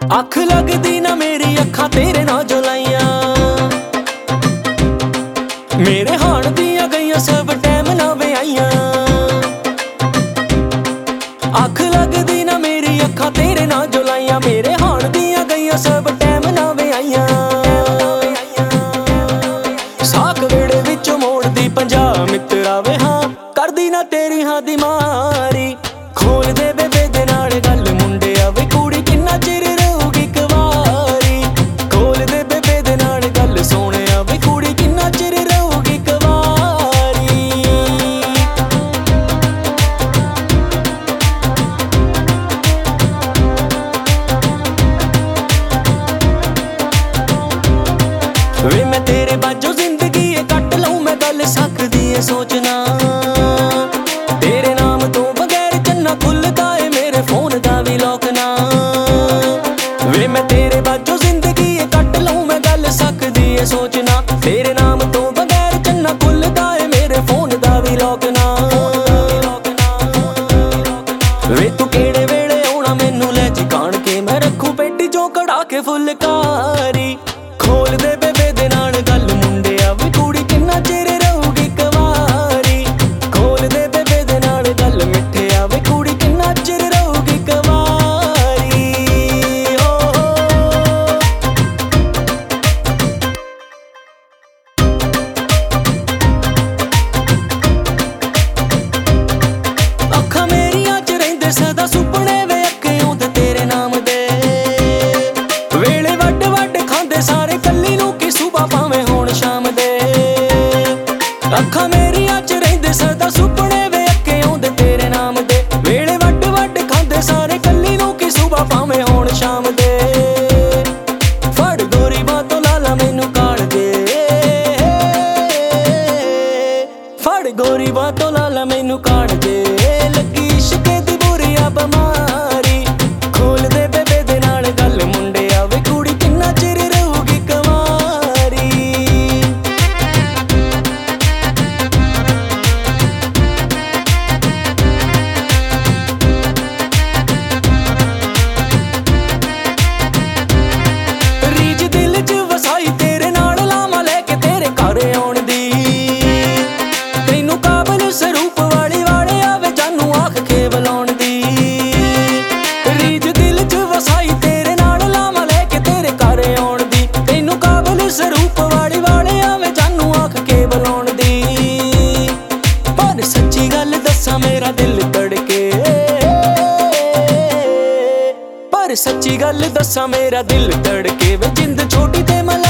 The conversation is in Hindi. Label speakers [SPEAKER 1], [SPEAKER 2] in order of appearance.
[SPEAKER 1] अख लगदी ना मेरी अखां तेरे नाल जो लाइयां, मेरे हाण दियां गईयां सब टैम ना वे आइयां। अख लगदी ना मेरी अखां तेरे नाल जो लाइयां, मेरे हाण दियां गईयां सब टैम ना वे आइयां। साक वेड़े विच मोड़दी 50 मित्रा वे हां, करदी ना तेरी हां दी मारी। खोल दे बेबे दे नाल गल मुंडिया वे कुड़ी किन्ना चिर रहूगी कवारी। खोल दे बेबे दे नाल गल सोहणिया वे कुड़ी किन्ना चिर रहूगी कवारी। वे मैं तेरे बाजों जिंदगी कट लूं, मैं गल सकदी है सोचना। तेरे नाम तो बगैर चन्ना खुलदा है मेरे फोन दा भी लॉकना। वे मैं तेरे बाजों जिंदगी कट लूं, मैं गल सकदी है सोचना। तेरे नाम तो बगैर चन्ना खुलदा है मेरे फोन दा भी लॉकना। वे तू केड़े वेले आउणा मैनू लै जिकाण के, मैं रखूं पेटी चों कढ़ा के फुलकारी। खोल दे बेबे दे नाल गल मुंडिया वे कुड़ी किन्ना चिर रहूगी कवारी। खोल दे बेबे दे नाल गल मिठिया वे कुड़ी किन्ना चिर रहूगी कवारी। अखां मेरियां च रहिंदे सदा सुपने वे अक्खे आउंदे तेरे नाम दे। वेले वड वड खांदे सारे कल्ली नूं कि सुबह भावें होण शाम दे। अखां मेरियां च रहिंदे सदा सुपने वे अक्खे आउंदे तेरे नाम दे। वेले वड वड खांदे सारे कल्ली नूं कि सुबह भावें होण शाम दे। फड़ गोरी बातों लाला मैनू काढ़ दे, फड़ गोरी बातों लाला मैनू काढ़ दे। लगी इश्के दी बुरी आ बमारी। खोल दे बेबे दे नाल गल मुंडिया वे कुड़ी किन्ना चिर रहूगी कवारी। रीज दिल च वसाई तेरे नाल लावां लैके तेरे घर आउण दी। तैनू काबल सरूप वाली वाले आवे जानू आख के बुलाउण दी। रीज दिल च वसाई तेरे नाल लावां लैके तेरे घर आउण दी। तैनू काबल सरूप वाली वाले आवे जानू आख के बुलाउण दी। पर सच्ची गल दस्सां मेरा दिल धड़के, पर सच्ची गल दस्सां मेरा दिल धड़के। वे जिंद छोटी ते मला